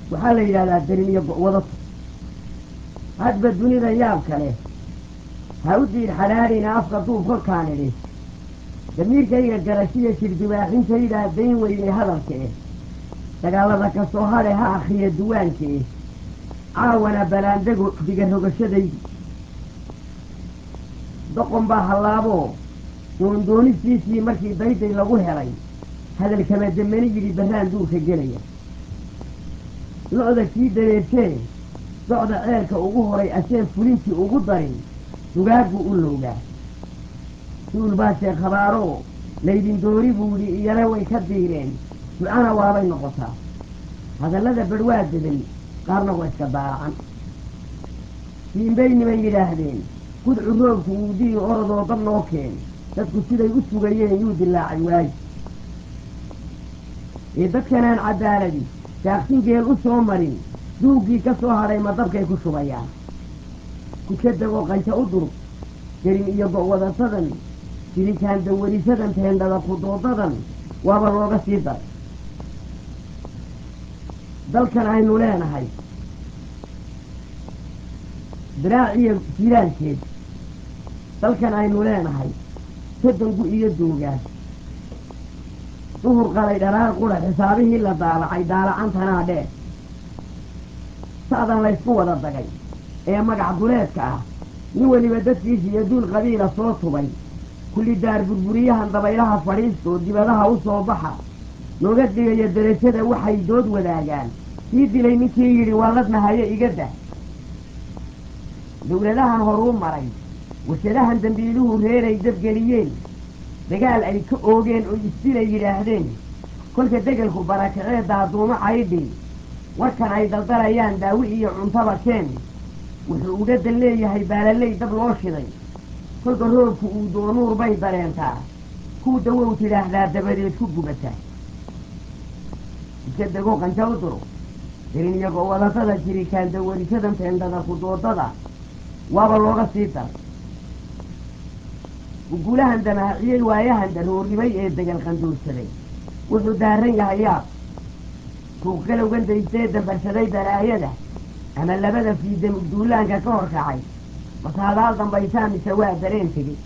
وحال إلى الدرين يبقى وضط هاد بدوني ذياب كله هودي الحلالي نافق طوف كل كان لي دمير كي الجرسية شردواحين سيدا الدين وإلي هذا الكيه تقال ذاك الصهاري ها أخي الدوان كيه عاونا بلان دقر الشدي دقم باها اللابو دوني سيسي مركي ضيطي لغوه هلي هذا الكما دمني جري بهان دوك الجرية لعدا كي دريتين لعدا عيالك أغوهري أسين فلنتي أغدرين تقابو أولوغا تقول باشي خبارو ليدين دوري بولي يلوي كديرين معنا وابين نقطة هذا الذي بالواد ذي قارنا واسكبارعا في بين من يلاهدين كد عروبك ودي أرض وضمن وكين تدكو سيدا يقصوا غيين يود الله عواج إذا كان عدالة دي تاقسين كي القصوا مرين دوقي كسوها ريما ضبك يكسوا بيان كشدقوا قيت أضرب كريم إيقوا وضا صدن كريم كان دوري صدن تهند ذا خطوة صدن وابا الوغا سيطر دل كان عينو لانا هاي دراعي فيلان كيد دل كان عينو لانا هاي صدن قو إيدوغا ظهر قال إدرار قول حسابه إلا دالعي دالعان تناديه سعدان ليسكو وضا دقاي ee magac duleedka ah nin waliba dadkiisa iyo duul qabiila soo tubay kulli daar burburiyahan dabaylaha fadhiisto dibadaha u soo baxa looga dhigayo darajada waxay dood wadaagaan sii dilay ninkii yidhi waa ladnahaye igada dowladahan horuu maray warshadahan dambiiluhu reeray dabgeliyeen dagaal ay ka oogeen oo isdilay yidhaahdeen kolka degelku barakacee daaduumo caydhi warkan ay daldalayaan daawi iyo cuntaba keen wuxuu uga dan leeyahay baalaley dab loo shiday kolka roobku uu doonuur bay dareentaa kuu dawow tidhaahdaa dabadeed ku gubata iska dego qanja u duro darin iyagoo wadatada jirikaan dawarisadan teendada kudoodada waaba looga sii daray gugulahan damaaciyey waayahan darooribay ee degal qanduursaday wuxuu daaran yahay yaab kuu galowgan daystee dambarsaday balaayada ama labada fiidam duulaanka ka horkacay masaadaal dambaysaa mise waa dareen tegey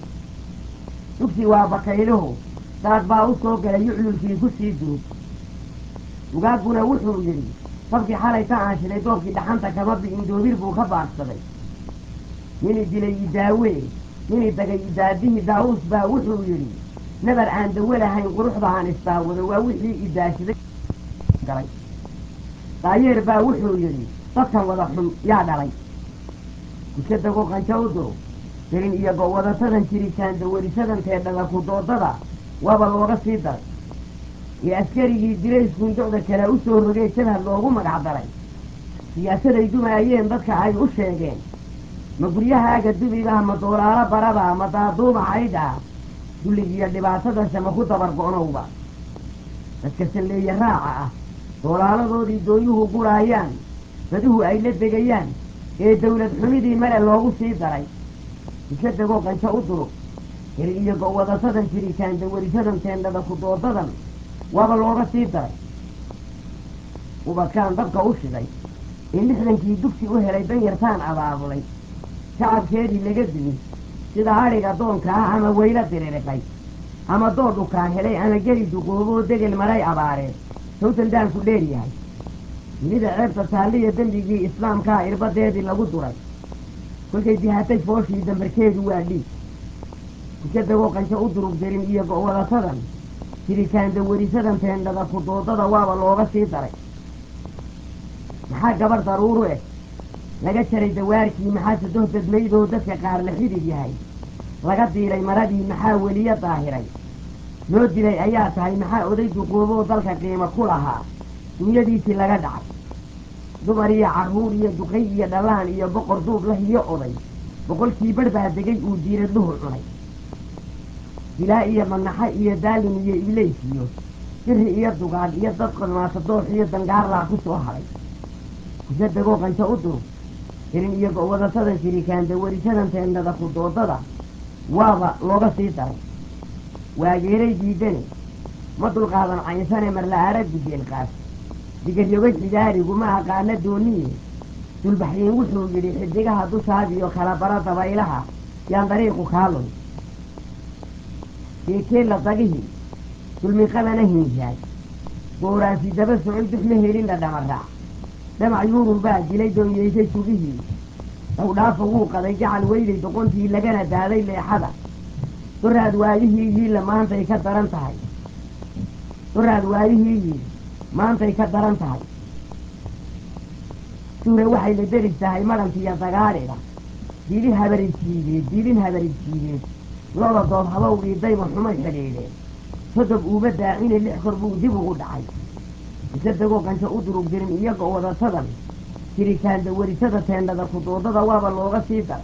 dugsi waa bakayluhu daad baa u soo galay yuclulkii ku sii duub dugaaguna wuxuu yidhi sabkii xalay ka aanshiday doobkii dhaxanta kama bi'in doobir buu ka baaqsaday nini dilay idaawee nini dagay idaadihii daawuus baa wuxuu yidhi nabar aan dawo lahayn quruxda aan istaawado waa wixii idaashiday galay daayeer baa wuxuu yidhi dadkan wada xun yaa dhalay iska dago qanja u duro darin iyagoo wadatadan jiritaan dawarisadan teedhada kudoodada waaba looga sii daray iyo askarigii dirayskunducda kale u soo rogay jabhad loogu magac daray siyaasaday dumaayeen dadka ay u sheegeen ma guryahaaga dubigaah ma doolaalo baraba ma daaduuba caydhaa dulligiyo dhibaatadase ma ku dabar go'nowba dadka salleeye raaca ah doolaaladoodii dooyuhu guraayaan baduhu ay la degayaan ee dawlad xumidii male loogu sii daray iska dego qanja u duro darin iyagoo wadatadan jiritaan dawarisadan teendhada kudoodadan waaba looga sii daray ubadkaan dabka u shiday ee lixdankii dugsi u helay danyartaan abaabulay shacabkeedii laga dimi sida adhiga doonka ah ama weyla diririqay ama doodhukaa helay ama geli duqooboo degel maray abaareed sawtan daanku dheeryahay dunida ceebta taalliya dembigii islaamkaa irbadeedii lagu duray kolkay dihatay fooshii dambarkeedu waa dhiig iska dagoo qanja u durug darin iyagoo wadatadan jiritaan dawarisadan teendhada kudoodada waaba looga sii daray maxaa gabar daruuru eh laga jaray dawaarkii maxaa sadoh dadmaydoo dadka qaar la xidhig yahay laga diilay maradii maxaa weliya daahiray loo dilay ayaa tahay maxaa oday duqooboo dalka qiimo ku lahaa dunyadiisii laga dhacay dumar iyo carruur iyo duqay iyo dhallaan iyo boqor duub lah iyo oday boqolkii barh baa degay uu diiradluhu cunay dilaa iyo manaxa iyo daalin iyo iblays iyo siri iyo dugaag iyo dad qodmaasa doox iyo dangaarlaa ku soo hadhay iska degoo qanja u duro darin iyagoo wadatadan jirikaan dawarisadan teendhada kudoodada waaba looga sii daray waageeray diidane ma dulqaadan caynsane marla araggu jeelqaas digaryoga jidaarigu ma aqaana dooniye dulbaxyin wuxuu yidhi xidigaha dushaadiyo kala bara dabaylaha yaan dariiqu kaalun keekeella dagihii dulmiqadana hinjaay gooraasi daba socoy dux ma helin dhadhamaraac dhamac yuurur baa dilay doonyeysay sugihii dhowdhaafa wuu qaday gacal weyday doqontii lagana daaday leexada doraad waayihii yiilla maantay ka daran tahay doraad waayihii yiil maantay ka daran tahay suure waxay la deris tahay madhankiiyo dagaadhida dilin habarijsiideed looda dood habowgii dayma xumay xidhiidheen sodob uuma daacine 6 kor buu dib ugu dhacay ise dagoo qanjo u durug jirin iyagoo wadatadan jirikaanda warisada teendhada kudoodada waaba looga sii daray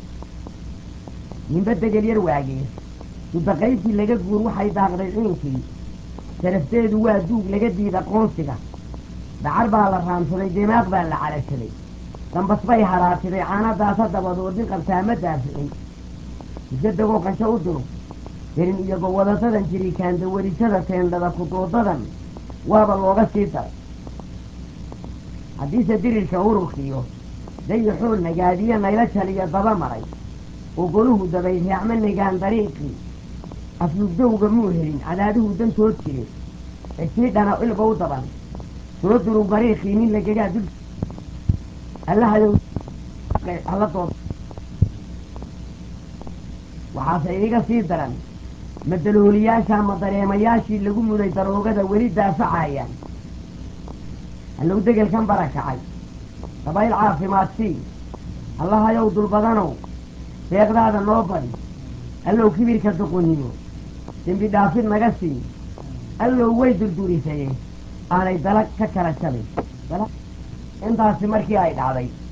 ninba degel yar waagee dudaqayntii laga guur waxay daaqday ciinkii sarafteedu waa duug laga diida qoonsiga dacar baa la raamsaday dimaaq baa la calashaday dambas bay haraatiday caanadaasa dabadood nin qabtaa ma daaficin ise dagoo qanjo u durug jirin iyagoo wadatadan jirikaanda warisada teendhada kudoodadan waaba looga sii daray haddiise dirirka ururkiyo dayaxoo nagaadiyo nayla jaliyo daba maray oo goluhu dabay reacma nigaan dariiqii aflugdowga muu helin cadaaduhu dantood jire cidsiidhana ilba u daban soo durug dariiqii nin lagagaa dul allahayow hala dood waxaase iiga sii daran madalooliyaasha ama dareemayaashii lagu muday daroogada weli daafacayaan hallow degelkan barakacay dabayl caafimaad sii allahayow dulbadanow deeqdaada noo badi allow kibirka doqonnimo dembi dhaafid naga sii allow way durdurisayeen aanay dalag ka kala jabin intaasi markii ay dhacday